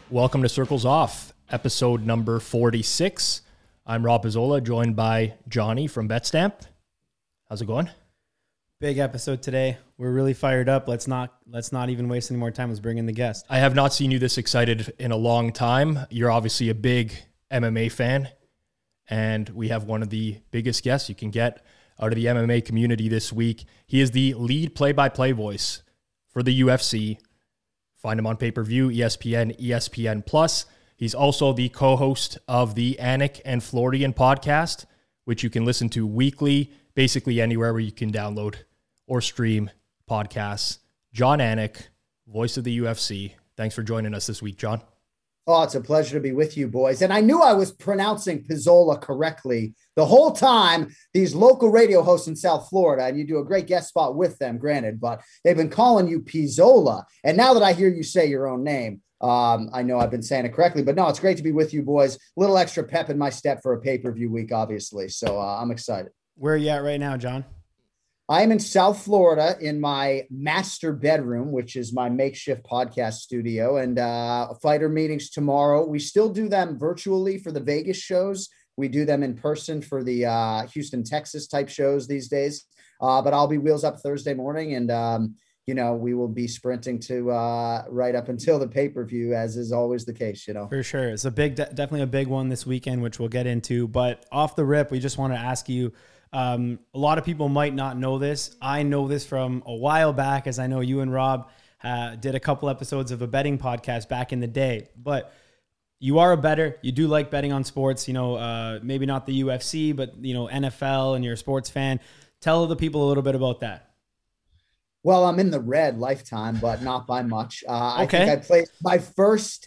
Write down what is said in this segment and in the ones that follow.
Welcome to Circles Off, episode number 46. I'm Rob Pizzola, joined by Johnny from BetStamp. How's it going? Big episode today. We're really fired up. Let's not even waste any more time. Let's bring in the guest. I have not seen you this excited in a long time. You're obviously a big MMA fan, and we have one of the biggest guests you can get out of the MMA community this week. He is the lead play-by-play voice for the UFC. Find him on pay-per-view, ESPN, ESPN+. He's also the co-host of the Anik and Florian podcast, which you can listen to weekly, basically anywhere where you can download or stream podcasts. Jon Anik, voice of the UFC. Thanks for joining us this week, John. Oh, it's a pleasure to be with you, boys. And I knew I was pronouncing Pizzola correctly the whole time. These local radio hosts in South Florida, and you do a great guest spot with them, granted, but they've been calling you Pizzola. And now that I hear you say your own name, I know I've been saying it correctly, but no, it's great to be with you, boys. A little extra pep in my step for a pay-per-view week, obviously. So I'm excited. Where are you at right now, John? I am in South Florida in my master bedroom, which is my makeshift podcast studio, and fighter meetings tomorrow. We still do them virtually for the Vegas shows. We do them in person for the Houston, Texas type shows these days. But I'll be wheels up Thursday morning, and we will be sprinting to right up until the pay-per-view, as is always the case. For sure, it's a definitely a big one this weekend, which we'll get into. But off the rip, we just want to ask you. A lot of people might not know this. I know this from a while back, as I know you and Rob did a couple episodes of a betting podcast back in the day. But you are a bettor. You do like betting on sports, maybe not the UFC, but, NFL, and you're a sports fan. Tell the people a little bit about that. Well, I'm in the red lifetime, but not by much. Okay. I think I played my first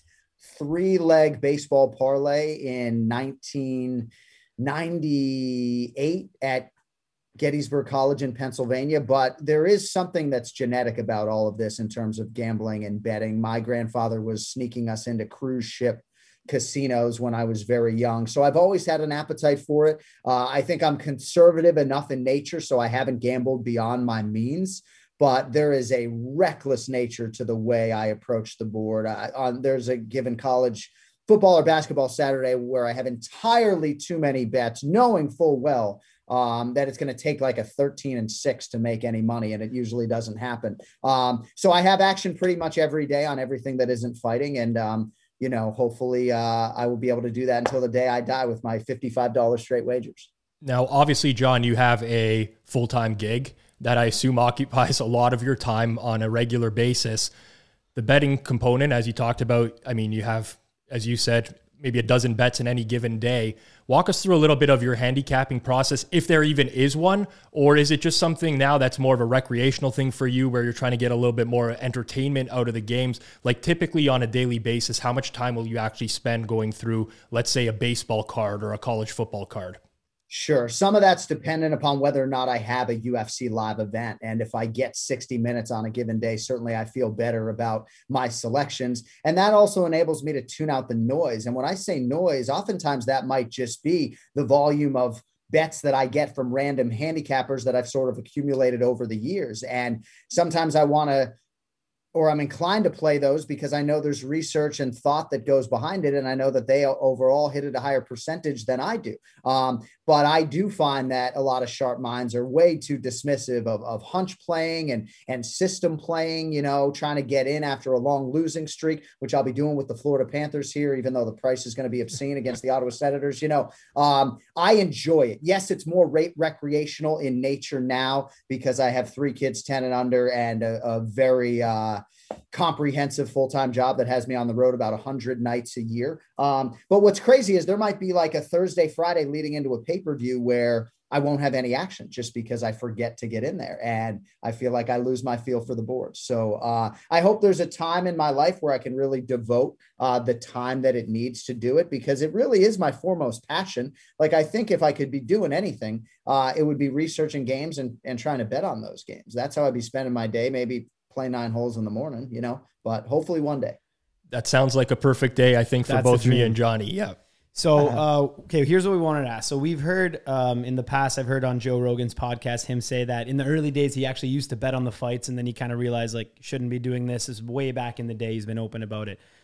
3-leg baseball parlay in 1998 at Gettysburg College in Pennsylvania, but there is something that's genetic about all of this in terms of gambling and betting. My grandfather was sneaking us into cruise ship casinos when I was very young, so I've always had an appetite for it. I think I'm conservative enough in nature, so I haven't gambled beyond my means, but there is a reckless nature to the way I approach the board. There's a given college football or basketball Saturday where I have entirely too many bets, knowing full well that it's going to take like a 13-6 to make any money, and it usually doesn't happen. So I have action pretty much every day on everything that isn't fighting, and hopefully I will be able to do that until the day I die with my $55 straight wagers. Now, obviously, John, you have a full-time gig that I assume occupies a lot of your time on a regular basis. The betting component, as you talked about, I mean, you have, as you said, maybe a dozen bets in any given day. Walk us through a little bit of your handicapping process, if there even is one, or is it just something now that's more of a recreational thing for you where you're trying to get a little bit more entertainment out of the games? Like typically on a daily basis, how much time will you actually spend going through, let's say, a baseball card or a college football card? Sure. Some of that's dependent upon whether or not I have a UFC live event. And if I get 60 minutes on a given day, certainly I feel better about my selections. And that also enables me to tune out the noise. And when I say noise, oftentimes that might just be the volume of bets that I get from random handicappers that I've sort of accumulated over the years. And sometimes I want to, or I'm inclined to play those because I know there's research and thought that goes behind it. And I know that they overall hit at a higher percentage than I do. But I do find that a lot of sharp minds are way too dismissive of hunch playing and system playing, trying to get in after a long losing streak, which I'll be doing with the Florida Panthers here, even though the price is going to be obscene against the Ottawa Senators. I enjoy it. Yes, it's more recreational in nature now because I have 3 kids, 10 and under, and a very comprehensive full-time job that has me on the road about 100 nights a year. But what's crazy is there might be like a Thursday, Friday leading into a pay-per-view where I won't have any action just because I forget to get in there. And I feel like I lose my feel for the board. So I hope there's a time in my life where I can really devote the time that it needs to do it, because it really is my foremost passion. Like, I think if I could be doing anything, it would be researching games and trying to bet on those games. That's how I'd be spending my day, maybe play 9 holes in the morning, but hopefully one day. That sounds like a perfect day, I think, for both me and Johnny. Yeah. So, okay, here's what we wanted to ask. So we've heard in the past, I've heard on Joe Rogan's podcast, him say that in the early days, he actually used to bet on the fights, and then he kind of realized, like, shouldn't be doing this. This is way back in the day. He's been open about it.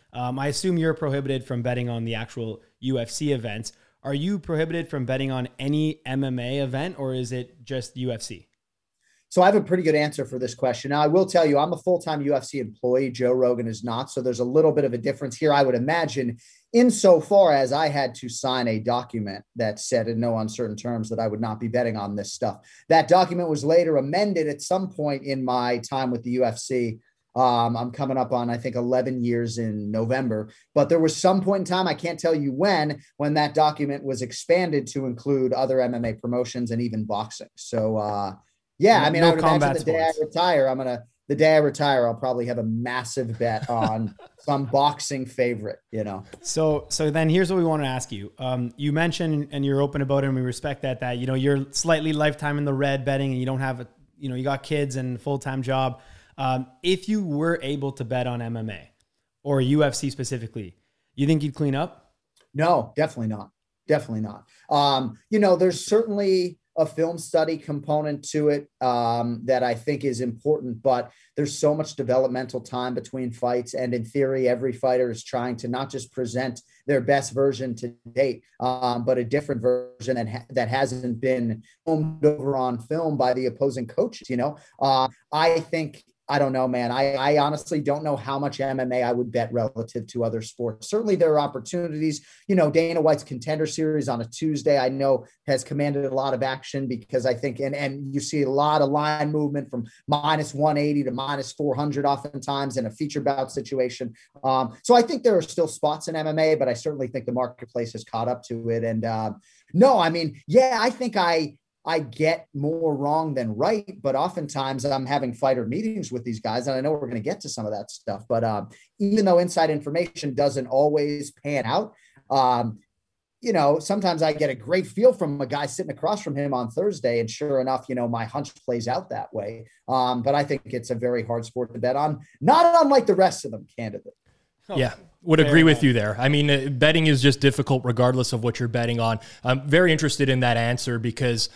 I assume you're prohibited from betting on the actual UFC events. Are you prohibited from betting on any MMA event, or is it just UFC? So I have a pretty good answer for this question. Now, I will tell you, I'm a full-time UFC employee. Joe Rogan is not. So there's a little bit of a difference here, I would imagine, insofar as I had to sign a document that said in no uncertain terms that I would not be betting on this stuff. That document was later amended at some point in my time with the UFC. I'm coming up on, I think, 11 years in November, but there was some point in time, I can't tell you when that document was expanded to include other MMA promotions and even boxing. So, yeah, I mean, I would imagine the day I retire, I'll probably have a massive bet on some boxing favorite, So then here's what we want to ask you. You mentioned, and you're open about it, and we respect that, you're slightly lifetime in the red betting, and you don't have you got kids and a full-time job. If you were able to bet on MMA or UFC specifically, you think you'd clean up? No, definitely not. Definitely not. There's certainly a film study component to it that I think is important, but there's so much developmental time between fights. And in theory, every fighter is trying to not just present their best version to date, but a different version that hasn't been filmed over on film by the opposing coaches. I don't know, man. I honestly don't know how much MMA I would bet relative to other sports. Certainly there are opportunities. Dana White's Contender Series on a Tuesday, I know, has commanded a lot of action because I think, and you see a lot of line movement from -180 to -400 oftentimes in a feature bout situation. So I think there are still spots in MMA, but I certainly think the marketplace has caught up to it. And no, I mean, yeah, I think I get more wrong than right, but oftentimes I'm having fighter meetings with these guys, and I know we're going to get to some of that stuff. But even though inside information doesn't always pan out, sometimes I get a great feel from a guy sitting across from him on Thursday, and sure enough, my hunch plays out that way. But I think it's a very hard sport to bet on, not unlike the rest of them, candidly. Yeah, would agree with you there. I mean, betting is just difficult regardless of what you're betting on. I'm very interested in that answer because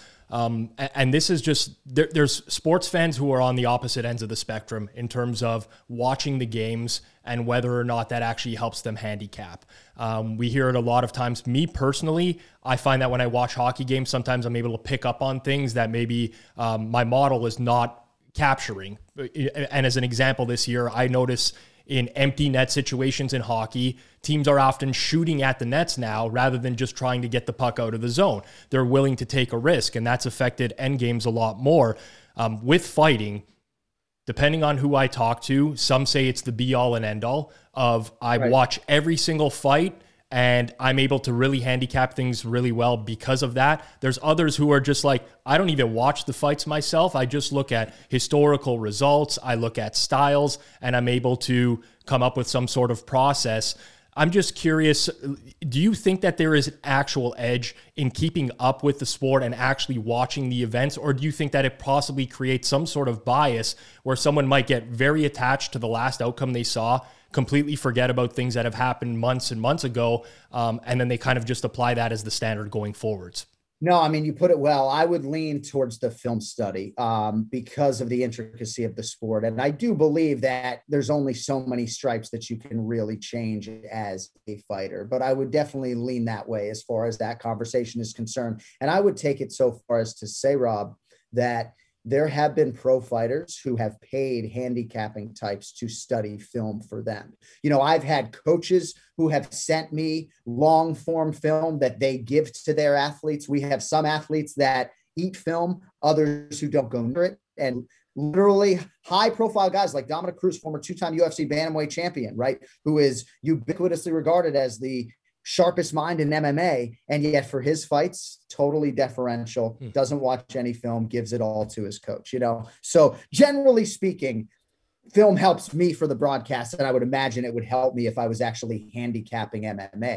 and this is just, there's sports fans who are on the opposite ends of the spectrum in terms of watching the games and whether or not that actually helps them handicap. We hear it a lot of times. Me personally, I find that when I watch hockey games, sometimes I'm able to pick up on things that maybe my model is not capturing. And as an example, this year, I notice in empty net situations in hockey, teams are often shooting at the nets now rather than just trying to get the puck out of the zone. They're willing to take a risk, and that's affected end games a lot more. With fighting, depending on who I talk to, some say it's the be-all and end-all of watch every single fight, and I'm able to really handicap things really well because of that. There's others who are just like, I don't even watch the fights myself. I just look at historical results. I look at styles, and I'm able to come up with some sort of process. I'm just curious, do you think that there is an actual edge in keeping up with the sport and actually watching the events? Or do you think that it possibly creates some sort of bias where someone might get very attached to the last outcome they saw, completely forget about things that have happened months and months ago, and then they kind of just apply that as the standard going forwards? No, I mean, you put it well. I would lean towards the film study because of the intricacy of the sport. And I do believe that there's only so many stripes that you can really change as a fighter. But I would definitely lean that way as far as that conversation is concerned. And I would take it so far as to say, Rob, that there have been pro fighters who have paid handicapping types to study film for them. I've had coaches who have sent me long form film that they give to their athletes. We have some athletes that eat film, others who don't go near it. And literally high profile guys like Dominic Cruz, former 2-time UFC bantamweight champion, right? Who is ubiquitously regarded as the sharpest mind in MMA, and yet for his fights, totally deferential, doesn't watch any film, gives it all to his coach, So generally speaking, film helps me for the broadcast, and I would imagine it would help me if I was actually handicapping MMA.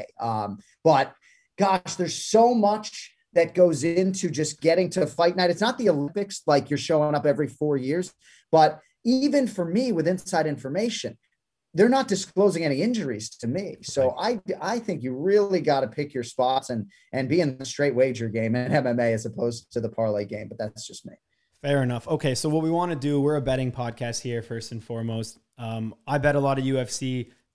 But gosh, there's so much that goes into just getting to fight night. It's not the Olympics, like you're showing up every 4 years, but even for me with inside information, they're not disclosing any injuries to me. So I think you really got to pick your spots and be in the straight wager game in MMA as opposed to the parlay game. But that's just me. Fair enough. Okay. So what we want to do, we're a betting podcast here first and foremost. I bet a lot of UFC.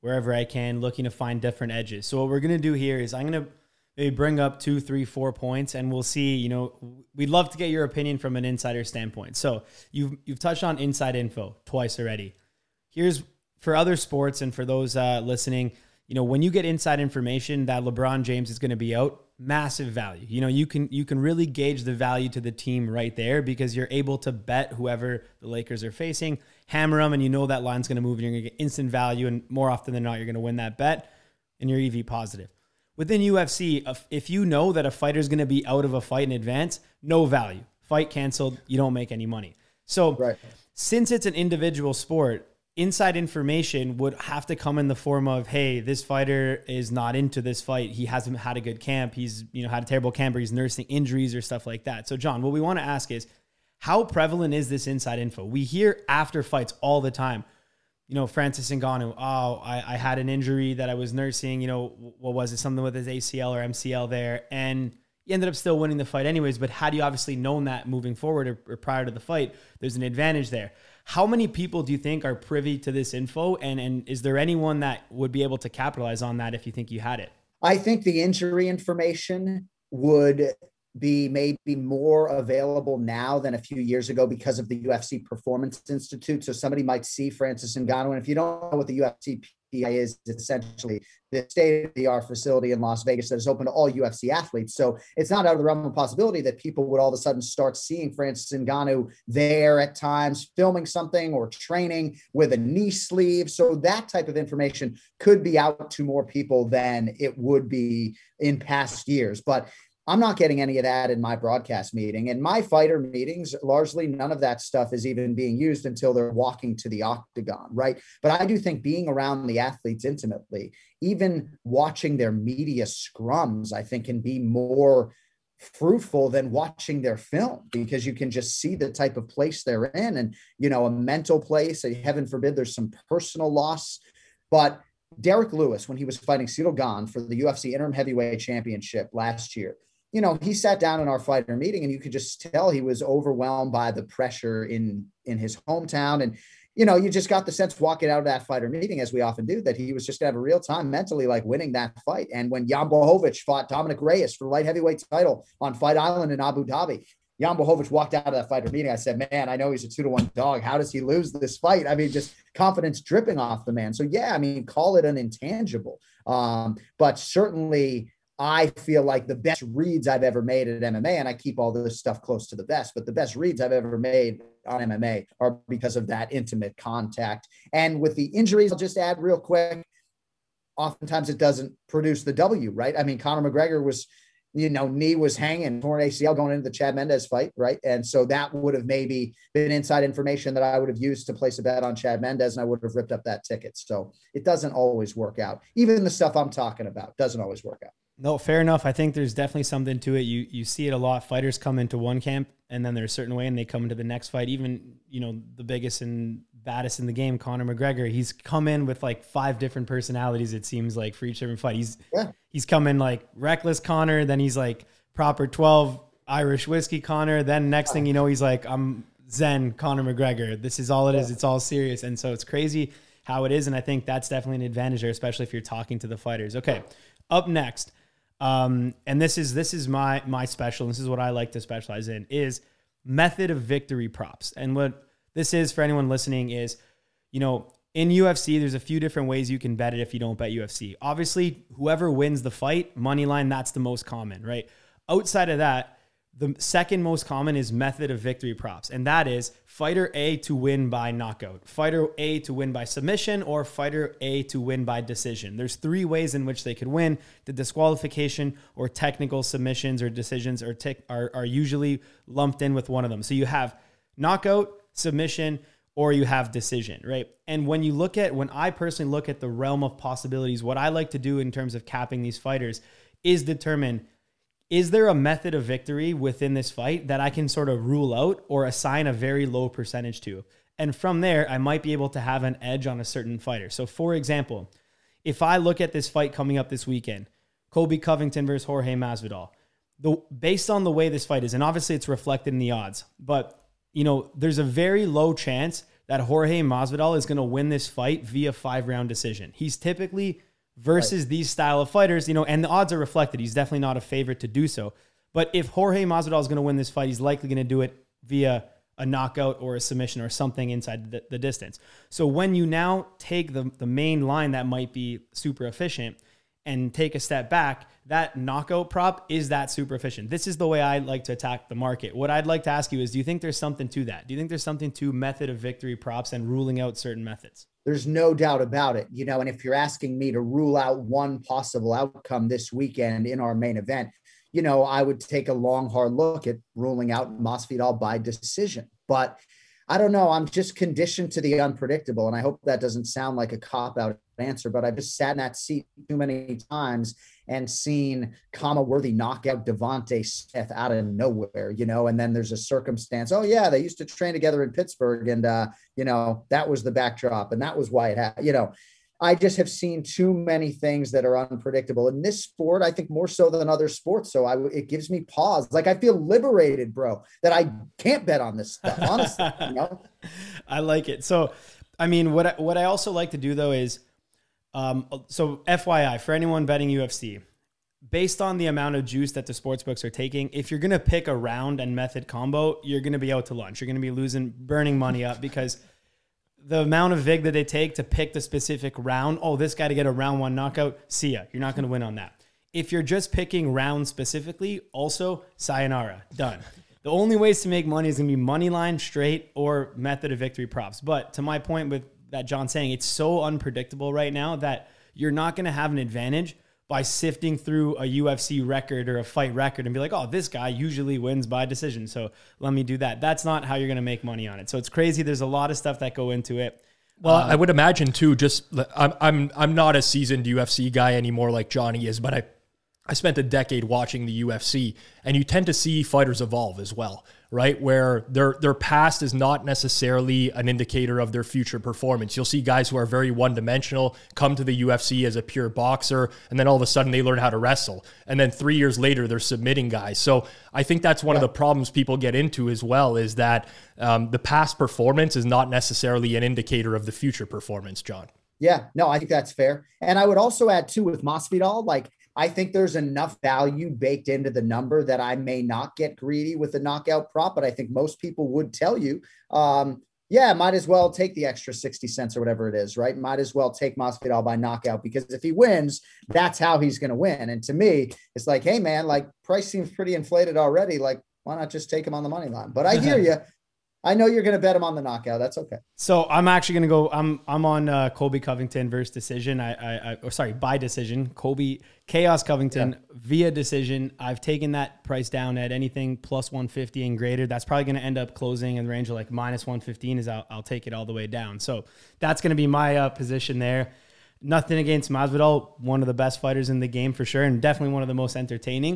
wherever I can, looking to find different edges. So what we're going to do here is I'm going to maybe bring up 2, 3, 4 points, and we'll see, you know, we'd love to get your opinion from an insider standpoint. So you've touched on inside info twice already. Here's for other sports and for those listening, you know, when you get inside information that LeBron James is going to be out, massive value. You know, you can really gauge the value to the team right there because you're able to bet whoever the Lakers are facing, hammer them, and you know that line's going to move and you're going to get instant value. And more often than not, you're going to win that bet and you're EV positive. Within UFC, if you know that a fighter's going to be out of a fight in advance, no value. Fight canceled, you don't make any money. So since it's an individual sport, inside information would have to come in the form of, hey, this fighter is not into this fight. He hasn't had a good camp. He's, you know, had a terrible camp, or he's nursing injuries or stuff like that. So John, what we want to ask is, how prevalent is this inside info? We hear after fights all the time. You know, Francis Ngannou, I had an injury that I was nursing, you know, what was it? Something with his ACL or MCL there. And he ended up still winning the fight anyways. But had you obviously known that moving forward or prior to the fight, there's an advantage there. How many people do you think are privy to this info? And is there anyone that would be able to capitalize on that if you think you had it? I think the injury information would be maybe more available now than a few years ago because of the UFC Performance Institute. So somebody might see Francis Ngannou, and if you don't know what the UFC PI is, it's essentially the state-of-the-art facility in Las Vegas that is open to all UFC athletes. So it's not out of the realm of possibility that people would all of a sudden start seeing Francis Ngannou there at times, filming something or training with a knee sleeve. So that type of information could be out to more people than it would be in past years. But I'm not getting any of that in my broadcast meeting. And my fighter meetings, largely none of that stuff is even being used until they're walking to the octagon, right? But I do think being around the athletes intimately, even watching their media scrums, I think can be more fruitful than watching their film, because you can just see the type of place they're in and, you know, a mental place. Heaven forbid there's some personal loss. But Derek Lewis, when he was fighting Ciryl Gane for the UFC Interim Heavyweight Championship last year, you know, he sat down in our fighter meeting and you could just tell he was overwhelmed by the pressure in his hometown. And, you know, you just got the sense walking out of that fighter meeting, as we often do, that he was just to have a real time mentally, like winning that fight. And when Jan Blachowicz fought Dominic Reyes for the light heavyweight title on Fight Island in Abu Dhabi, Jan Blachowicz walked out of that fighter meeting. I said, man, I know he's a 2-1 dog. How does he lose this fight? I mean, just confidence dripping off the man. So yeah, I mean, call it an intangible. But certainly I feel like the best reads I've ever made at MMA, and I keep all this stuff close to the vest, but the best reads I've ever made on MMA are because of that intimate contact. And with the injuries, I'll just add real quick, oftentimes it doesn't produce the W, right? I mean, Conor McGregor was, you know, knee was hanging, torn ACL going into the Chad Mendes fight, right? And so that would have maybe been inside information that I would have used to place a bet on Chad Mendes, and I would have ripped up that ticket. So it doesn't always work out. Even the stuff I'm talking about doesn't always work out. No, fair enough. I think there's definitely something to it. You see it a lot. Fighters come into one camp and then they're a certain way and they come into the next fight. Even, you know, the biggest and baddest in the game, Conor McGregor, he's come in with like 5 different personalities, it seems like, for each different fight. He's come in like reckless Conor, then he's like proper 12 Irish whiskey Conor. Then next thing you know, he's like, I'm Zen Conor McGregor. This is all it is. It's all serious. And so it's crazy how it is. And I think that's definitely an advantage there, especially if you're talking to the fighters. Okay. Up next. And this is my special. This is what I like to specialize in, is method of victory props. And what this is for anyone listening is, you know, in UFC, there's a few different ways you can bet it if you don't bet UFC. Obviously, whoever wins the fight, money line, that's the most common, right? Outside of that, the second most common is method of victory props. And that is fighter A to win by knockout, fighter A to win by submission, or fighter A to win by decision. There's 3 ways in which they could win. The disqualification or technical submissions or decisions are usually lumped in with one of them. So you have knockout, submission, or you have decision, right? And when I personally look at the realm of possibilities, what I like to do in terms of capping these fighters is determine, is there a method of victory within this fight that I can sort of rule out or assign a very low percentage to? And from there, I might be able to have an edge on a certain fighter. So for example, if I look at this fight coming up this weekend, Colby Covington versus Jorge Masvidal, based on the way this fight is, and obviously it's reflected in the odds, but you know, there's a very low chance that Jorge Masvidal is going to win this fight via 5-round decision. He's typically versus these style of fighters, and the odds are reflected. He's definitely not a favorite to do so. But if Jorge Masvidal is going to win this fight, he's likely going to do it via a knockout or a submission or something inside the distance. So when you now take the main line that might be super efficient and take a step back, that knockout prop is that super efficient. This is the way I like to attack the market. What I'd like to ask you is, do you think there's something to that? Do you think there's something to method of victory props and ruling out certain methods? There's no doubt about it, and if you're asking me to rule out one possible outcome this weekend in our main event, I would take a long, hard look at ruling out Masvidal by decision. But I don't know. I'm just conditioned to the unpredictable. And I hope that doesn't sound like a cop-out answer, but I've just sat in that seat too many times and seen comma-worthy knockout Devontae Smith out of nowhere, and then there's a circumstance. Oh, yeah, they used to train together in Pittsburgh. And, that was the backdrop. And that was why it happened. I just have seen too many things that are unpredictable in this sport. I think more so than other sports. So it gives me pause. Like I feel liberated, bro, that I can't bet on this stuff. Honestly, I like it. So, I mean, what I also like to do though is, so FYI for anyone betting UFC, based on the amount of juice that the sportsbooks are taking, if you're going to pick a round and method combo, you're going to be out to lunch. You're going to be burning money up because the amount of vig that they take to pick the specific round, this guy to get a round 1 knockout, see ya. You're not going to win on that. If you're just picking rounds specifically, also sayonara, done. The only ways to make money is going to be money line, straight, or method of victory props. But to my point with that John's saying, it's so unpredictable right now that you're not going to have an advantage by sifting through a UFC record or a fight record and be like, this guy usually wins by decision, so let me do that. That's not how you're going to make money on it. So it's crazy. There's a lot of stuff that go into it. Well, I would imagine too, I'm not a seasoned UFC guy anymore like Johnny is, but I spent a decade watching the UFC, and you tend to see fighters evolve as well, right? Where their past is not necessarily an indicator of their future performance. You'll see guys who are very one-dimensional come to the UFC as a pure boxer, and then all of a sudden they learn how to wrestle. And then 3 years later, they're submitting guys. So I think that's one of the problems people get into as well, is that the past performance is not necessarily an indicator of the future performance, John. Yeah, no, I think that's fair. And I would also add too with Masvidal, I think there's enough value baked into the number that I may not get greedy with the knockout prop, but I think most people would tell you, might as well take the extra 60 cents or whatever it is, right? Might as well take Masvidal by knockout, because if he wins, that's how he's going to win. And to me, it's like, hey man, price seems pretty inflated already. Why not just take him on the money line? But I hear you. I know you're going to bet him on the knockout. That's okay. So I'm actually going to go. I'm on Colby Covington versus decision. By decision. Colby Chaos Covington via decision. I've taken that price down at anything plus 150 and greater. That's probably going to end up closing in the range of minus 115. Is I'll take it all the way down. So that's going to be my position there. Nothing against Masvidal, one of the best fighters in the game for sure, and definitely one of the most entertaining.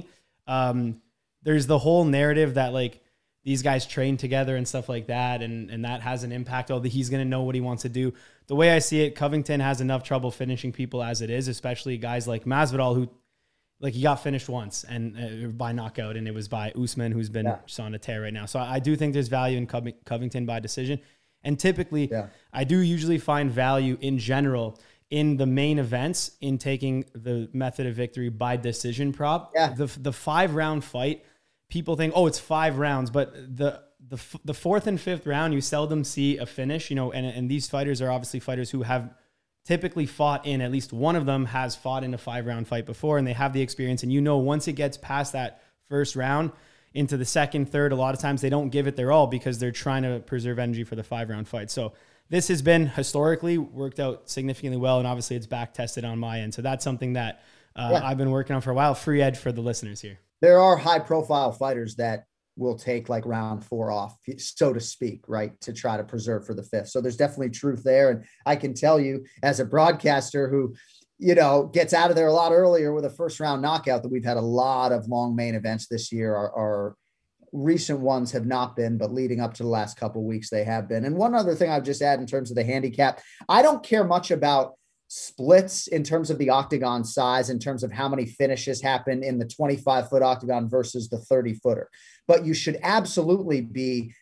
There's the whole narrative that these guys train together and stuff like that, and that has an impact. He's going to know what he wants to do. The way I see it, Covington has enough trouble finishing people as it is, especially guys like Masvidal, who he got finished once and by knockout, and it was by Usman, who's been just on a tear right now. So I do think there's value in Covington by decision. And typically, I do usually find value in general in the main events in taking the method of victory by decision prop. The 5-round fight, people think, it's 5 rounds, but the 4th and 5th round, you seldom see a finish, and these fighters are obviously fighters who have typically fought in, at least one of them has fought in a 5-round fight before, and they have the experience. And once it gets past that first round into the second, third, a lot of times they don't give it their all because they're trying to preserve energy for the 5-round fight. So this has been historically worked out significantly well, and obviously it's back tested on my end. So that's something that I've been working on for a while. Free edge for the listeners here. There are high profile fighters that will take round 4 off, so to speak, right, to try to preserve for the 5th. So there's definitely truth there. And I can tell you as a broadcaster who, gets out of there a lot earlier with a first round knockout, that we've had a lot of long main events this year. Our recent ones have not been, but leading up to the last couple of weeks, they have been. And one other thing I've just add in terms of the handicap, I don't care much about splits in terms of the octagon size, in terms of how many finishes happen in the 25-foot octagon versus the 30-footer. But you should absolutely be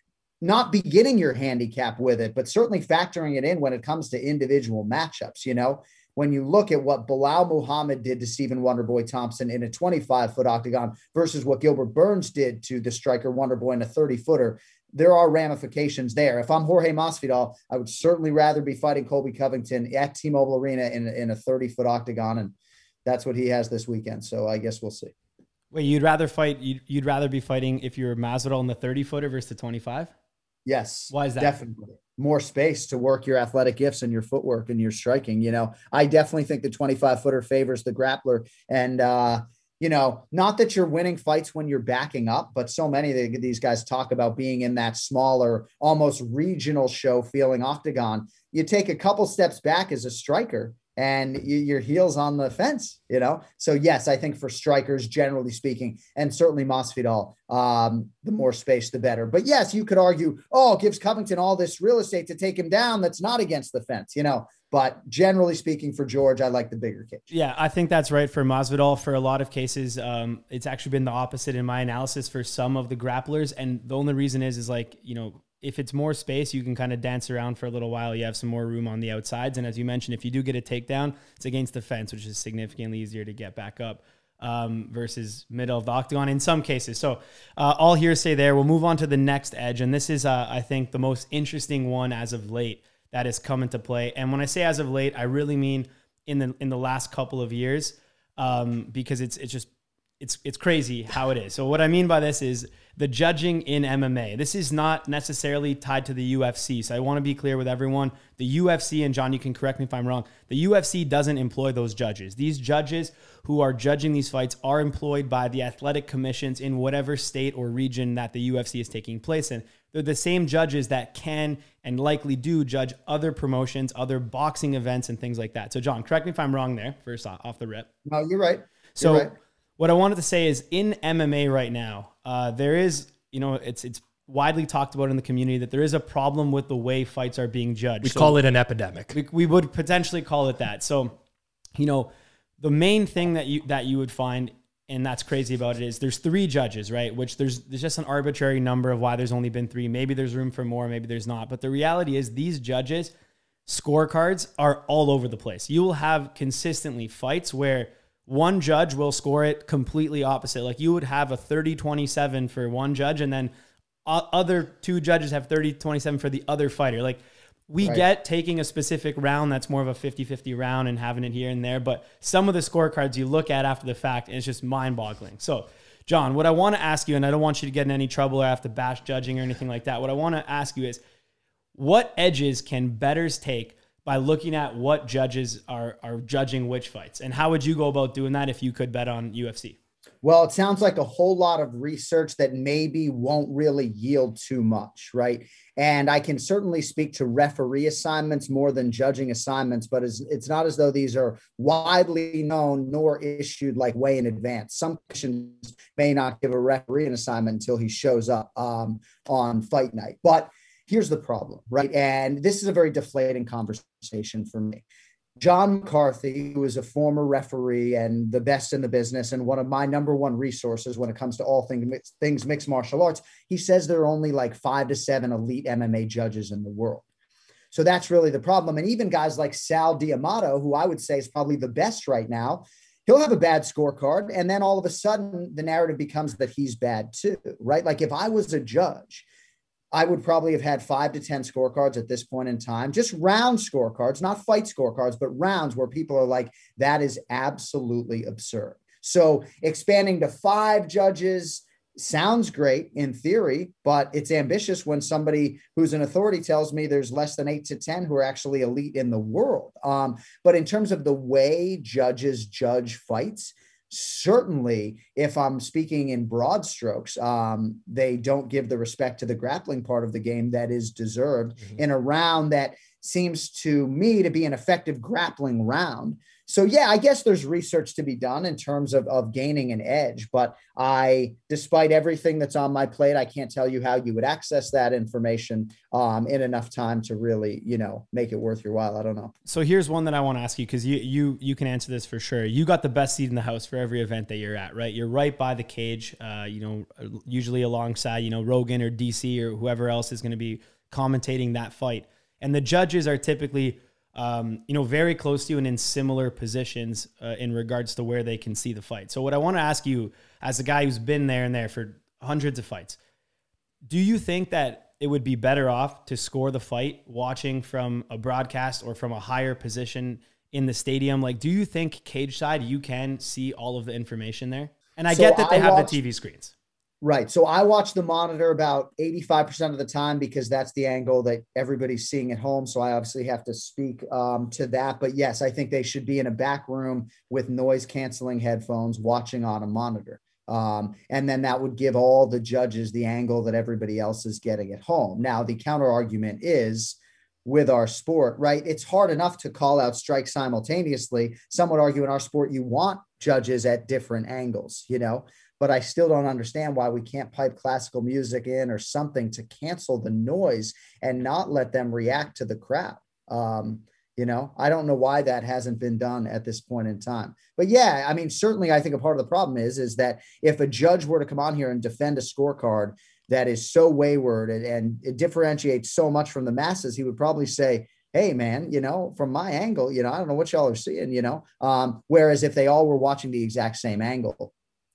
not beginning your handicap with it, but certainly factoring it in when it comes to individual matchups. When you look at what Bilal Muhammad did to Stephen Wonderboy Thompson in a 25-foot octagon versus what Gilbert Burns did to the striker Wonderboy in a 30-footer, there are ramifications there. If I'm Jorge Masvidal, I would certainly rather be fighting Colby Covington at T-Mobile Arena in a 30-foot octagon, and that's what he has this weekend. So I guess we'll see. Wait, you'd rather be fighting if you're Masvidal in the 30-footer versus the 25? Yes. Why is that? Definitely. More space to work your athletic gifts and your footwork and your striking. I definitely think the 25-footer favors the grappler. And, not that you're winning fights when you're backing up, but so many of these guys talk about being in that smaller, almost regional show feeling octagon. You take a couple steps back as a striker and your heel's on the fence, So yes, I think for strikers, generally speaking, and certainly Masvidal, the more space, the better. But yes, you could argue, it gives Covington all this real estate to take him down. That's not against the fence, But generally speaking, for George, I like the bigger cage. Yeah, I think that's right for Masvidal. For a lot of cases, it's actually been the opposite in my analysis for some of the grapplers. And the only reason is if it's more space, you can kind of dance around for a little while. You have some more room on the outsides. And as you mentioned, if you do get a takedown, it's against the fence, which is significantly easier to get back up versus middle of the octagon in some cases. So all hearsay there. We'll move on to the next edge. And this is, I think, the most interesting one as of late that has come into play. And when I say as of late, I really mean in the last couple of years, because it's crazy how it is. So what I mean by this is the judging in MMA. This is not necessarily tied to the UFC. So I want to be clear with everyone. The UFC, and John, you can correct me if I'm wrong, the UFC doesn't employ those judges. These judges who are judging these fights are employed by the athletic commissions in whatever state or region that the UFC is taking place in. They're the same judges that can and likely do judge other promotions, other boxing events, and things like that. So John, correct me if I'm wrong there, first off the rip. No, you're right. So right. What I wanted to say is in MMA right now, there is, it's widely talked about in the community that there is a problem with the way fights are being judged. We call it an epidemic. We would potentially call it that. So, the main thing that you would find, and that's crazy about it, is there's 3 judges, right? Which there's just an arbitrary number of why there's only been 3. Maybe there's room for more, maybe there's not. But the reality is these judges' scorecards are all over the place. You will have consistently fights where one judge will score it completely opposite. Like you would have a 30-27 for one judge, and then other 2 judges have 30-27 for the other fighter. Like we get taking a specific round that's more of a 50-50 round and having it here and there, but some of the scorecards you look at after the fact, and it's just mind-boggling. So, John, what I want to ask you, and I don't want you to get in any trouble or have to bash judging or anything like that. What I want to ask you is, what edges can bettors take by looking at what judges are judging which fights? And how would you go about doing that if you could bet on UFC? Well, it sounds like a whole lot of research that maybe won't really yield too much, right? And I can certainly speak to referee assignments more than judging assignments, but it's not as though these are widely known nor issued like way in advance. Some commissions may not give a referee an assignment until he shows up on fight night. But here's the problem, right? And this is a very deflating conversation for me. John McCarthy, who is a former referee and the best in the business and one of my number one resources when it comes to all things mixed martial arts, he says there are only like 5 to 7 elite MMA judges in the world. So that's really the problem. And even guys like Sal D'Amato, who I would say is probably the best right now, he'll have a bad scorecard. And then all of a sudden the narrative becomes that he's bad too, right? Like if I was a judge, I would probably have had 5 to 10 scorecards at this point in time, just round scorecards, not fight scorecards, but rounds where people are like, that is absolutely absurd. So expanding to 5 judges sounds great in theory, but it's ambitious when somebody who's an authority tells me there's less than 8 to 10 who are actually elite in the world. But in terms of the way judges judge fights, certainly, if I'm speaking in broad strokes, they don't give the respect to the grappling part of the game that is deserved in a round that seems to me to be an effective grappling round. So yeah, I guess there's research to be done in terms of gaining an edge, but despite everything that's on my plate, I can't tell you how you would access that information in enough time to really, make it worth your while. I don't know. So here's one that I want to ask you, because you can answer this for sure. You got the best seat in the house for every event that you're at, right? You're right by the cage, usually alongside, Rogan or DC or whoever else is going to be commentating that fight. And the judges are typically very close to you and in similar positions in regards to where they can see the fight. So what I want to ask you, as a guy who's been there and there for hundreds of fights, do you think that it would be better off to score the fight watching from a broadcast or from a higher position in the stadium? Like, do you think cage side, you can see all of the information there? And I get that they have the TV screens. Right. So I watch the monitor about 85% of the time because that's the angle that everybody's seeing at home. So I obviously have to speak to that. But yes, I think they should be in a back room with noise canceling headphones watching on a monitor. And then that would give all the judges the angle that everybody else is getting at home. Now, the counter argument is, with our sport, right, it's hard enough to call out strikes simultaneously. Some would argue in our sport, you want judges at different angles, but I still don't understand why we can't pipe classical music in or something to cancel the noise and not let them react to the crowd. I don't know why that hasn't been done at this point in time. But yeah, I mean, certainly I think a part of the problem is that if a judge were to come on here and defend a scorecard that is so wayward and it differentiates so much from the masses, he would probably say, hey man, from my angle, I don't know what y'all are seeing, whereas if they all were watching the exact same angle,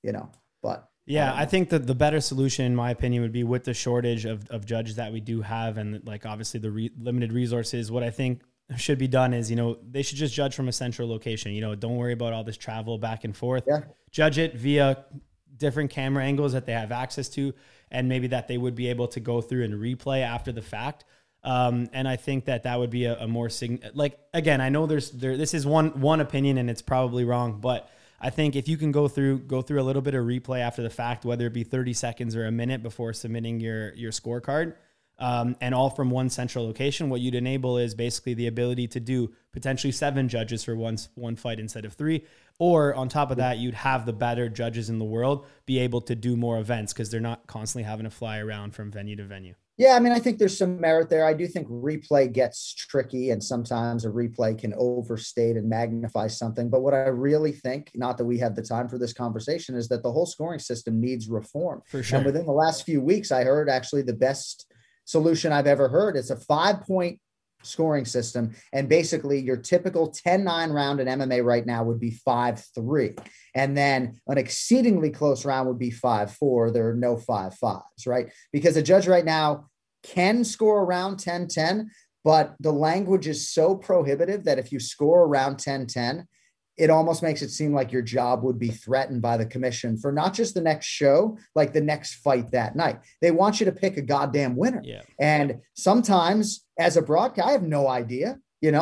but yeah, I think that the better solution, in my opinion, would be, with the shortage of judges that we do have, and like obviously the limited resources, what I think should be done is, they should just judge from a central location. Don't worry about all this travel back and forth. Yeah. Judge it via different camera angles that they have access to, and maybe that they would be able to go through and replay after the fact. And I think that would be a more again, I know this is one opinion and it's probably wrong, but I think if you can go through a little bit of replay after the fact, whether it be 30 seconds or a minute before submitting your scorecard, and all from one central location, what you'd enable is basically the ability to do potentially 7 judges for one fight instead of 3. Or on top of that, you'd have the better judges in the world be able to do more events because they're not constantly having to fly around from venue to venue. Yeah, I mean, I think there's some merit there. I do think replay gets tricky, and sometimes a replay can overstate and magnify something. But what I really think, not that we have the time for this conversation, is that the whole scoring system needs reform. For sure. And within the last few weeks, I heard actually the best solution I've ever heard. It's a 5-point scoring system. And basically your typical 10-9 round in MMA right now would be 5-3. And then an exceedingly close round would be 5-4. There are no 5-5s, right? Because a judge right now can score around 10-10, but the language is so prohibitive that if you score around 10-10, it almost makes it seem like your job would be threatened by the commission for not just the next show, like the next fight that night. They want you to pick a goddamn winner. Yeah. And sometimes as a broadcast, I have no idea,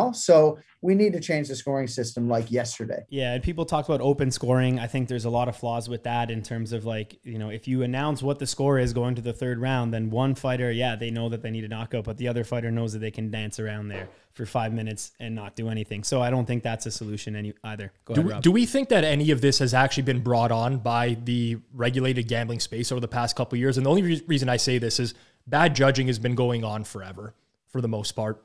so we need to change the scoring system like yesterday. Yeah. And people talk about open scoring. I think there's a lot of flaws with that in terms of if you announce what the score is going to the third round, then one fighter, they know that they need a knockout, but the other fighter knows that they can dance around there for 5 minutes and not do anything. So I don't think that's a solution either. Go ahead, Rob. Do we think that any of this has actually been brought on by the regulated gambling space over the past couple of years? And the only reason I say this is bad judging has been going on forever, for the most part.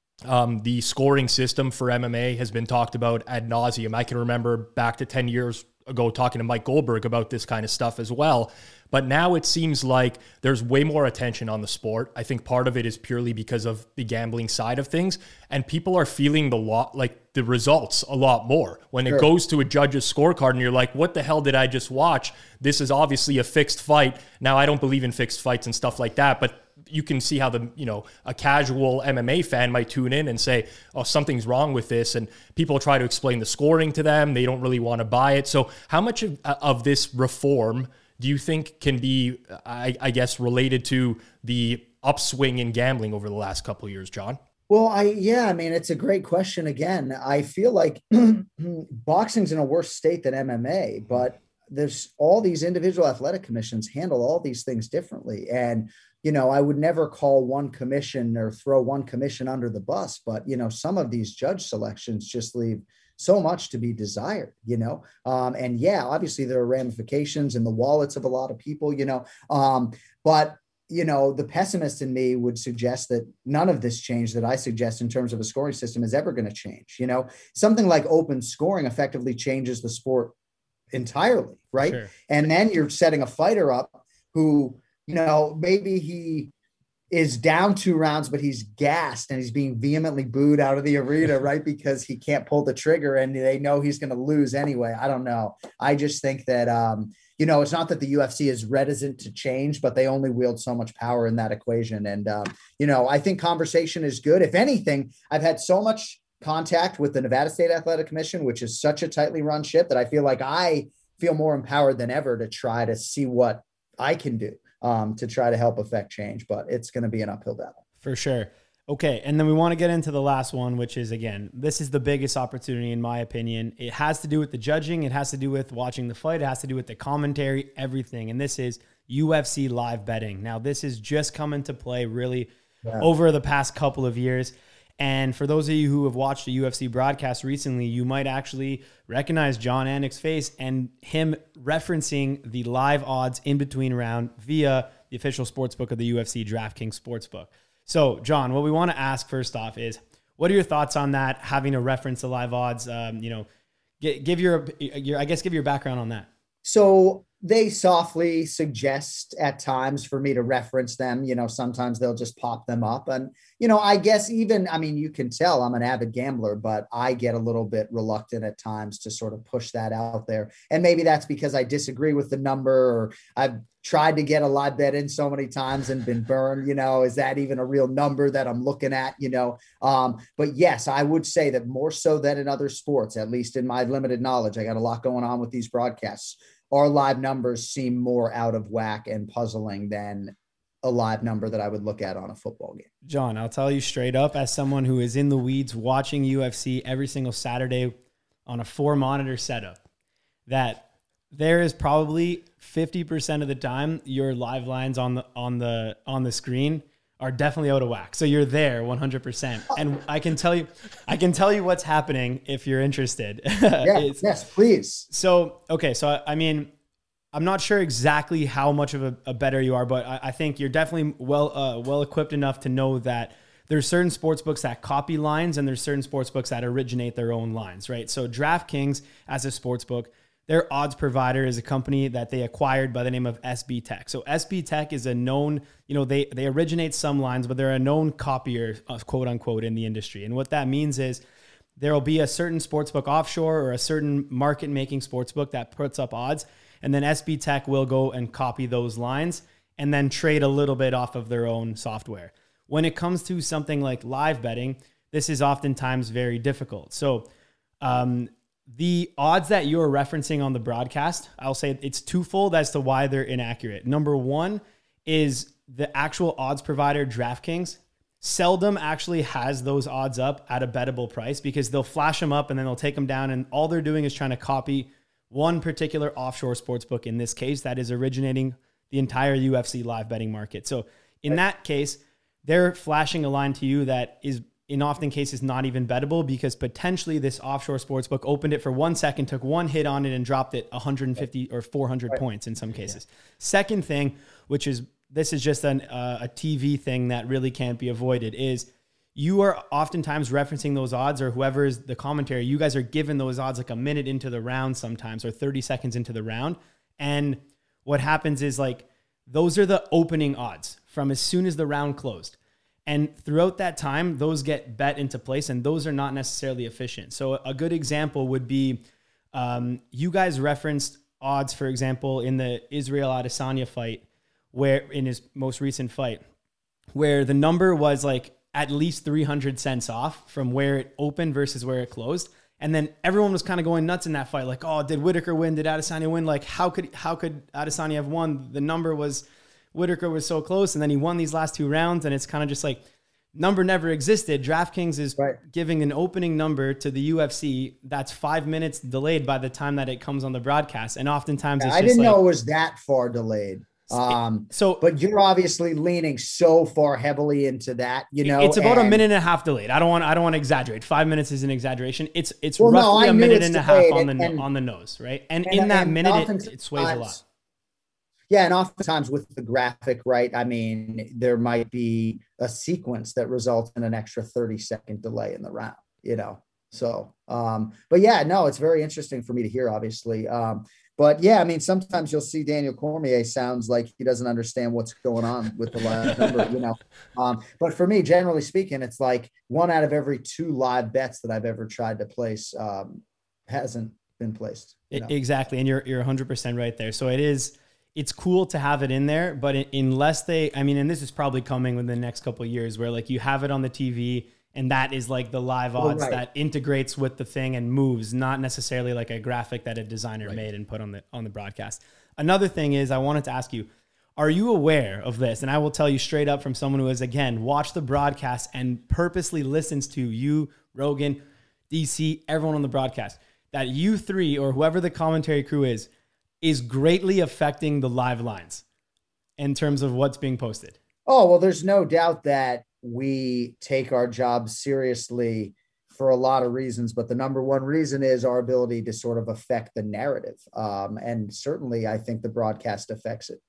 The scoring system for MMA has been talked about ad nauseum. I can remember back to 10 years ago talking to Mike Goldberg about this kind of stuff as well. But now it seems like there's way more attention on the sport. I think part of it is purely because of the gambling side of things. And people are feeling the results a lot more. When it goes to a judge's scorecard and you're like, what the hell did I just watch? This is obviously a fixed fight. Now, I don't believe in fixed fights and stuff like that, but you can see how a casual MMA fan might tune in and say, oh, something's wrong with this. And people try to explain the scoring to them. They don't really want to buy it. So how much of this reform do you think can be, I guess, related to the upswing in gambling over the last couple of years, John? Well, I mean, it's a great question. Again, I feel like boxing's in a worse state than MMA, but there's all these individual athletic commissions handle all these things differently. And, I would never call one commission or throw one commission under the bus, but, some of these judge selections just leave so much to be desired, and yeah, obviously there are ramifications in the wallets of a lot of people, but the pessimist in me would suggest that none of this change that I suggest in terms of a scoring system is ever going to change. Something like open scoring effectively changes the sport entirely, right? Sure. And then you're setting a fighter up who, maybe he is down 2 rounds, but he's gassed and he's being vehemently booed out of the arena, right? Because he can't pull the trigger and they know he's going to lose anyway. I don't know. I just think that, it's not that the UFC is reticent to change, but they only wield so much power in that equation. And, I think conversation is good. If anything, I've had so much contact with the Nevada State Athletic Commission, which is such a tightly run ship, that I feel more empowered than ever to try to see what I can do to try to help affect change. But it's going to be an uphill battle. For sure. Okay. And then we want to get into the last one, which is, again, this is the biggest opportunity in my opinion. It has to do with the judging. It has to do with watching the fight. It has to do with the commentary, everything. And this is UFC live betting. Now, this is just come into play really over the past couple of years. And for those of you who have watched a UFC broadcast recently, you might actually recognize Jon Anik's face and him referencing the live odds in between round via the official sportsbook of the UFC, DraftKings Sportsbook. So, John, what we want to ask first off is, what are your thoughts on that, having to reference the live odds? Give your background on that. So they softly suggest at times for me to reference them. Sometimes they'll just pop them up. And, I guess you can tell I'm an avid gambler, but I get a little bit reluctant at times to sort of push that out there. And maybe that's because I disagree with the number, or I've tried to get a live bet in so many times and been burned. Is that even a real number that I'm looking at? But yes, I would say that more so than in other sports, at least in my limited knowledge, I got a lot going on with these broadcasts. Our live numbers seem more out of whack and puzzling than a live number that I would look at on a football game. John, I'll tell you straight up, as someone who is in the weeds watching UFC every single Saturday on a 4-monitor setup, that there is probably 50% of the time your live lines on the screen are definitely out of whack. So you're there 100%. And I can tell you what's happening if you're interested. Yes, please. So, okay. So, I'm not sure exactly how much of a bettor you are, but I think you're definitely well equipped enough to know that there's certain sports books that copy lines and there's certain sports books that originate their own lines, right? So DraftKings as a sports book, their odds provider is a company that they acquired by the name of SB Tech. So SB Tech is a known, they originate some lines, but they're a known copier, quote unquote, in the industry. And what that means is there will be a certain sportsbook offshore or a certain market-making sportsbook that puts up odds, and then SB Tech will go and copy those lines and then trade a little bit off of their own software. When it comes to something like live betting, this is oftentimes very difficult. So, the odds that you're referencing on the broadcast, I'll say it's twofold as to why they're inaccurate. Number one is the actual odds provider, DraftKings, seldom actually has those odds up at a bettable price because they'll flash them up and then they'll take them down. And all they're doing is trying to copy one particular offshore sportsbook, in this case, that is originating the entire UFC live betting market. So in that case, they're flashing a line to you that is in often cases not even bettable because potentially this offshore sportsbook opened it for 1 second, took one hit on it and dropped it 150 or 400 points in some cases. Second thing, which is, this is just a TV thing that really can't be avoided, is you are oftentimes referencing those odds, or whoever is the commentary, you guys are given those odds like a minute into the round sometimes, or 30 seconds into the round. And what happens is those are the opening odds from as soon as the round closed. And throughout that time, those get bet into place, and those are not necessarily efficient. So a good example would be you guys referenced odds, for example, in the Israel Adesanya fight, where in his most recent fight, where the number was at least 300 cents off from where it opened versus where it closed. And then everyone was kind of going nuts in that fight. Oh, did Whitaker win? Did Adesanya win? How could Adesanya have won? The number was, Whitaker was so close, and then he won these last 2 rounds, and it's kind of just number never existed. DraftKings is giving an opening number to the UFC that's 5 minutes delayed by the time that it comes on the broadcast, and oftentimes it's I didn't know it was that far delayed. But you're obviously leaning so far heavily into that, it's about a minute and a half delayed. I don't want to exaggerate. 5 minutes is an exaggeration. It's roughly a minute and a half on the nose, right? And in that minute, it sways a lot. Yeah, and oftentimes with the graphic, right? I mean, there might be a sequence that results in an extra 30-second delay in the round, So, but yeah, no, it's very interesting for me to hear, obviously. But yeah, I mean, sometimes you'll see Daniel Cormier sounds like he doesn't understand what's going on with the live number, But for me, generally speaking, it's like 1 out of every 2 live bets that I've ever tried to place hasn't been placed. Exactly. And you're 100% right there. So it's cool to have it in there, but unless and this is probably coming within the next couple of years where like you have it on the TV and that is like the live odds that integrates with the thing and moves, not necessarily like a graphic that a designer made and put on the broadcast. Another thing is I wanted to ask you, are you aware of this? And I will tell you straight up from someone who has, again, watched the broadcast and purposely listens to you, Rogan, DC, everyone on the broadcast, that you three or whoever the commentary crew is greatly affecting the live lines in terms of what's being posted. Oh, well, there's no doubt that we take our job seriously for a lot of reasons, but the number one reason is our ability to sort of affect the narrative. And certainly I think the broadcast affects it,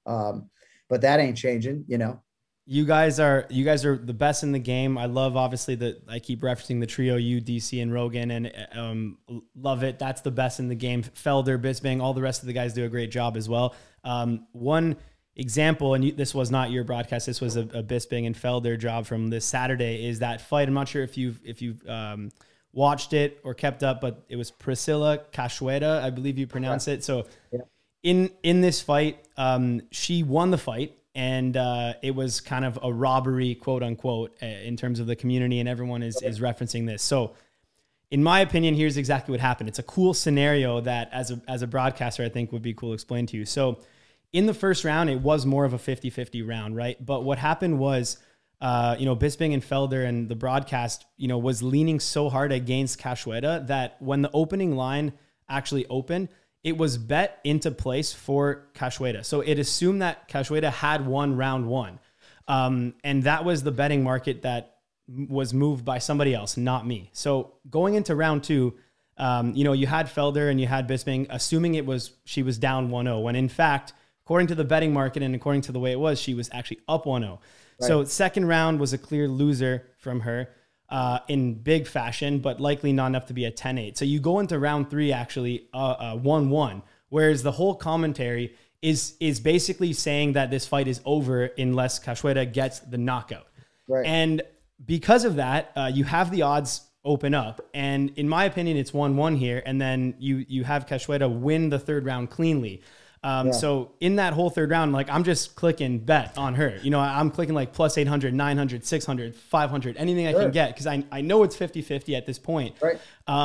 but that ain't changing, You guys are the best in the game. I love, obviously, I keep referencing the trio, you, DC, and Rogan, and love it. That's the best in the game. Felder, Bisping, all the rest of the guys do a great job as well. One example, and this was not your broadcast, this was a Bisping and Felder job from this Saturday, is that fight. I'm not sure if you've watched it or kept up, but it was Priscilla Cachoeira, I believe you pronounce it. So in this fight, she won the fight. And it was kind of a robbery, quote unquote, in terms of the community, and everyone is referencing this. So in my opinion, here's exactly what happened. It's a cool scenario that as a broadcaster, I think would be cool to explain to you. So in the first round, it was more of a 50-50 round, right? But what happened was, Bisping and Felder and the broadcast, was leaning so hard against Cachoeira that when the opening line actually opened, it was bet into place for Cachoeira. So it assumed that Cachoeira had won round 1. And that was the betting market that was moved by somebody else, not me. So going into round 2, you had Felder and you had Bisping, assuming she was down 1-0, when in fact, according to the betting market and according to the way it was, she was actually up 1-0. Right. So second round was a clear loser from her. In big fashion, but likely not enough to be a 10-8. So you go into round 3 actually 1-1, whereas the whole commentary is basically saying that this fight is over unless Cachoeira gets the knockout. Right. And because of that, you have the odds open up. And in my opinion, it's 1-1 here. And then you have Cachoeira win the third round cleanly. So in that whole third round, like I'm just clicking bet on her, I'm clicking like plus 800, 900, 600, 500, anything I can get. Cause I know it's 50-50 at this point. Right.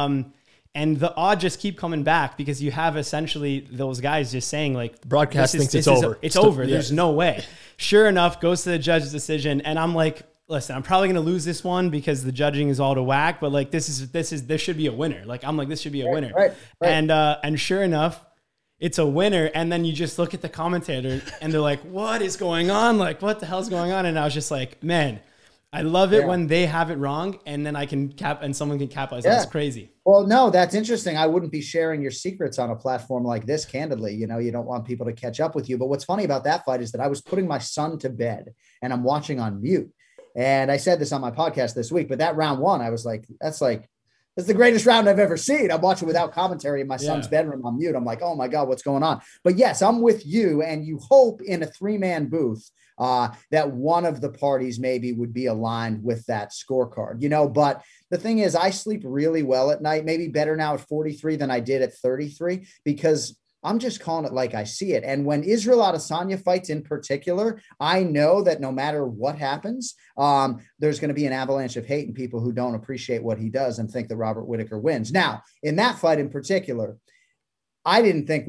And the odds just keep coming back because you have essentially those guys just saying like the broadcast thinks it's over. It's over. There's no way. Sure enough, goes to the judge's decision. And I'm like, listen, I'm probably going to lose this one because the judging is all to whack, but like, this should be a winner. Like, I'm like, this should be a winner. Right. And sure enough, it's a winner. And then you just look at the commentator and they're like, what is going on? Like, what the hell's going on? And I was just like, man, I love it when they have it wrong and then I can someone can capitalize. That's crazy. Well, no, that's interesting. I wouldn't be sharing your secrets on a platform like this, candidly. You don't want people to catch up with you. But what's funny about that fight is that I was putting my son to bed and I'm watching on mute. And I said this on my podcast this week, but that round 1, I was like, that's the greatest round I've ever seen. I'm watching without commentary in my son's bedroom on mute. I'm like, oh my God, what's going on? But yes, I'm with you. And you hope in a 3-man booth that one of the parties maybe would be aligned with that scorecard, but the thing is I sleep really well at night, maybe better now at 43 than I did at 33, because I'm just calling it like I see it. And when Israel Adesanya fights in particular, I know that no matter what happens, there's going to be an avalanche of hate and people who don't appreciate what he does and think that Robert Whittaker wins. Now, in that fight in particular, I didn't think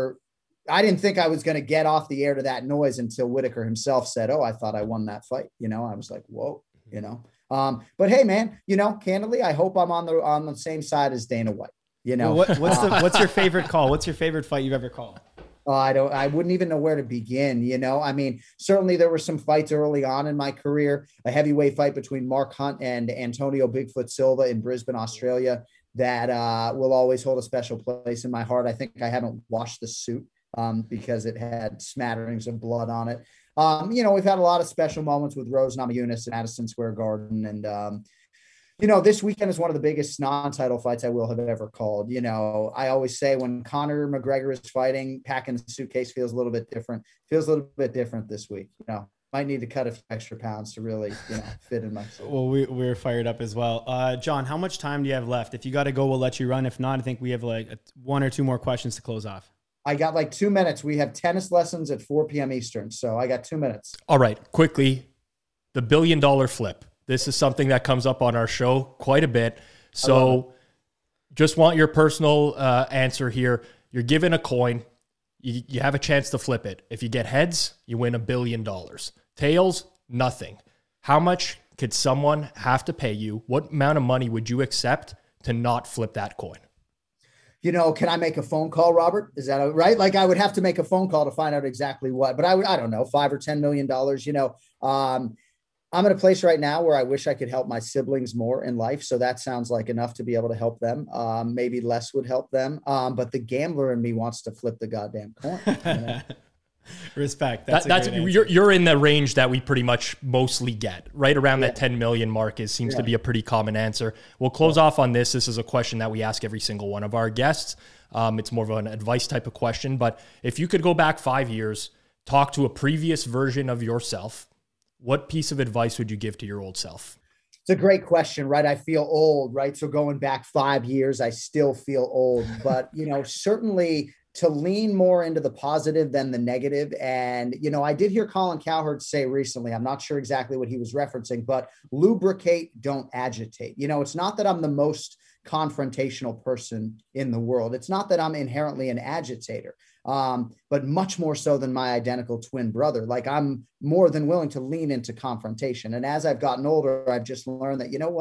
I was going to get off the air to that noise until Whittaker himself said, oh, I thought I won that fight. I was like, whoa, but hey, man, candidly, I hope I'm on the same side as Dana White. What's your favorite call? What's your favorite fight you've ever called? Oh, I wouldn't even know where to begin. I mean, certainly there were some fights early on in my career, a heavyweight fight between Mark Hunt and Antonio Bigfoot Silva in Brisbane, Australia, that will always hold a special place in my heart. I think I haven't washed the suit because it had smatterings of blood on it. We've had a lot of special moments with Rose Namajunas at Madison Square Garden. And, this weekend is one of the biggest non-title fights I will have ever called. I always say when Conor McGregor is fighting, packing the suitcase feels a little bit different. Feels a little bit different this week. Might need to cut a few extra pounds to really, fit in my suit. Well, we're fired up as well. John, how much time do you have left? If you got to go, we'll let you run. If not, I think we have like 1 or 2 more questions to close off. I got like 2 minutes. We have tennis lessons at 4 p.m. Eastern. So I got 2 minutes. All right, quickly, the $1 billion flip. This is something that comes up on our show quite a bit. So just want your personal answer here. You're given a coin. You have a chance to flip it. If you get heads, you win $1 billion. Tails, nothing. How much could someone have to pay you? What amount of money would you accept to not flip that coin? Can I make a phone call, Robert? Is that right? Like I would have to make a phone call to find out exactly what, but I don't know, $5 or $10 million. I'm in a place right now where I wish I could help my siblings more in life. So that sounds like enough to be able to help them. Maybe less would help them. But the gambler in me wants to flip the goddamn coin. Respect. That's you're in the range that we pretty much mostly get. Right around that 10 million mark seems to be a pretty common answer. We'll close off on this. This is a question that we ask every single one of our guests. It's more of an advice type of question. But if you could go back 5 years, talk to a previous version of yourself, what piece of advice would you give to your old self? It's a great question, right? I feel old, right? So going back 5 years, I still feel old, but, certainly to lean more into the positive than the negative. And, I did hear Colin Cowherd say recently, I'm not sure exactly what he was referencing, but lubricate, don't agitate. It's not that I'm the most confrontational person in the world. It's not that I'm inherently an agitator, but much more so than my identical twin brother. Like I'm more than willing to lean into confrontation. And as I've gotten older, I've just learned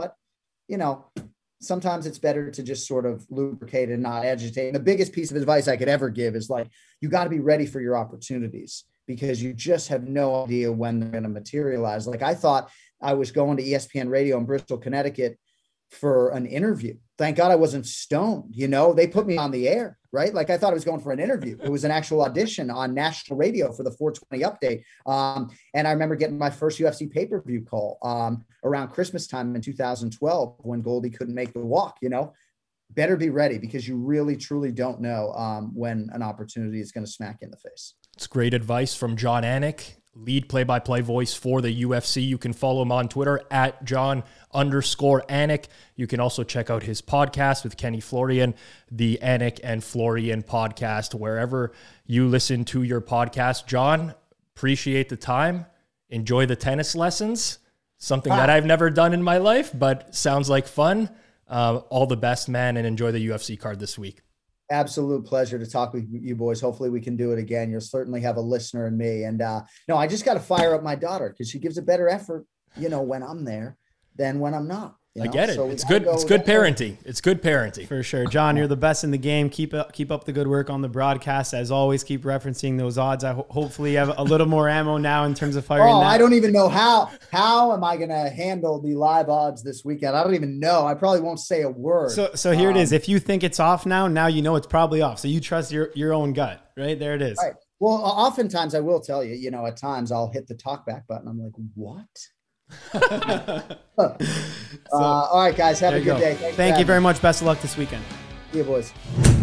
that, sometimes it's better to just sort of lubricate and not agitate. And the biggest piece of advice I could ever give is like, you got to be ready for your opportunities because you just have no idea when they're going to materialize. Like I thought I was going to ESPN radio in Bristol, Connecticut for an interview. Thank God I wasn't stoned. They put me on the air, right? Like I thought I was going for an interview. It was an actual audition on national radio for the 420 update. And I remember getting my first UFC pay-per-view call around Christmas time in 2012 when Goldie couldn't make the walk. Better be ready because you really, truly don't know when an opportunity is going to smack you in the face. It's great advice from Jon Anik, lead play-by-play voice for the UFC. You can follow him on Twitter at John_Anik. You can also check out his podcast with Kenny Florian, the Anik and Florian podcast, wherever you listen to your podcast. John, appreciate the time. Enjoy the tennis lessons. Something that I've never done in my life, but sounds like fun. All the best, man, and enjoy the UFC card this week. Absolute pleasure to talk with you boys. Hopefully we can do it again. You'll certainly have a listener in me. And I just got to fire up my daughter because she gives a better effort, when I'm there than when I'm not. I get it. So it's good. It's good parenting. It's good parenting for sure. John, you're the best in the game. Keep up the good work on the broadcast. As always, keep referencing those odds. I hopefully have a little more ammo now in terms of firing. Oh, I don't even know how am I going to handle the live odds this weekend? I don't even know. I probably won't say a word. So here it is. If you think it's off now you know it's probably off. So you trust your own gut, right? There it is. Right. Well, oftentimes I will tell you, at times I'll hit the talk back button. I'm like, what? All right, guys, have a good day. Thank you very much. Best of luck this weekend. See you, boys.